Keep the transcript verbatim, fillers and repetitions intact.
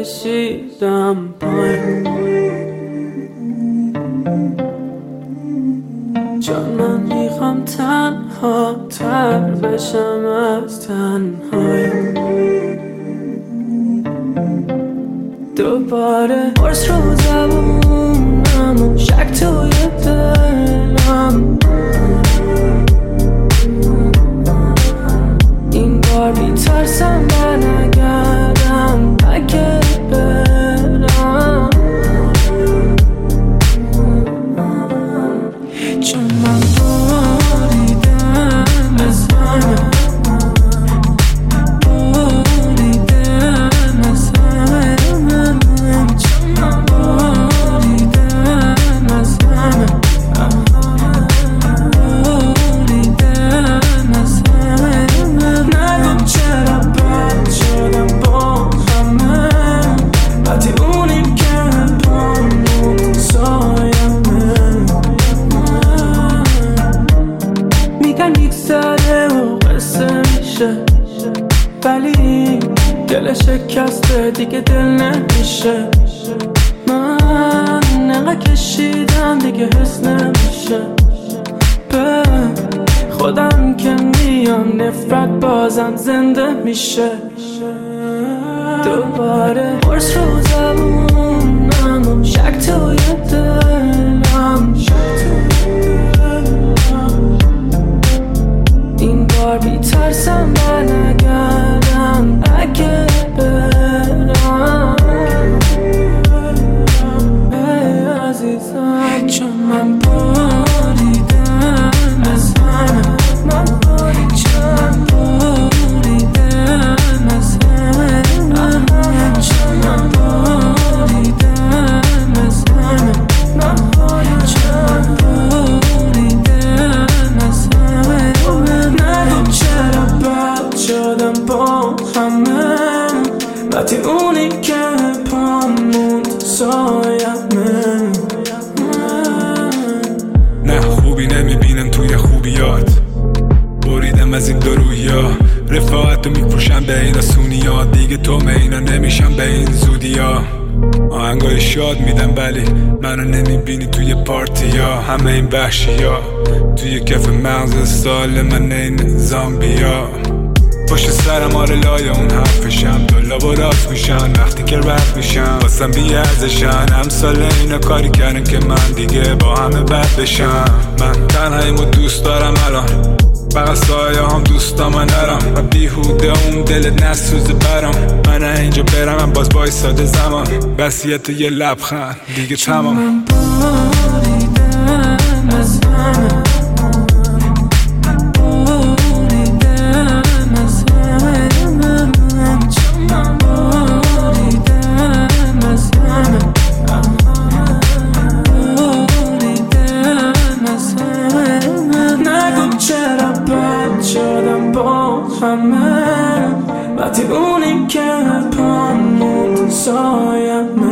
کشیدم پایین، چون من میخوام تنها تر بشم از تنهایی. دوباره قرص رو زبونم و شک توی دلم، این بار میترسم برنگردم اگه برم، چون من بریدم از همه، بریدم از همه، چون من بریدم از همه، بریدم از همه. نگم چرا بد شدم با همه، وقتی اونی که پامون سایمه. میگن میگذره و قصه میشه، ولی دل شکسته دیگه دل نمیشه. من نقا کشیدم دیگه حس نمیشه، به خودم که میام نفرت بازم زنده میشه. دوباره قرص رو زبونم و شک توی دلم، این بار بیترسم برنگردم اگه برم. ای عزیزم، چون من بریدم از همه، من بریدم بریدم از همه، چون من بریدم از همه، من بریدم از همه. نگم چرا بد شدم با همه، وقتی اونی که پامون سایمه. نه خوبی نمیبینم توی خوبیات، بریدم از این درویا، رفاقت رو میفروشم به این آسونیا، دیگه تو اینا نمیشم به این زودیا. آهنگای شاد میدم ولی منو نمیبینی توی پارتیا، همه این وحشیا توی کف مغز سال من این زامبیا. پشت سرم آره لای اون حرفشم، دولا با راست میشن وقتی که رفت میشم، واسم بی ارزشن. امثال اینا کاری کردن که من دیگه با همه بد بشم. من تنهاییمو دوست دارم الان، فقط سایه هم دوستا من نرم و بیهوده اون دلت نسوزه برام. من اینجا برم من باز بایستاده زمان، وصیت یه لبخند دیگه تمام. من بریدم از همه، بریدم از همه، چون من بریدم از همه، بریدم از همه. نگم چرا بد شدم با همه، وقتی اونی که پامون سایمه.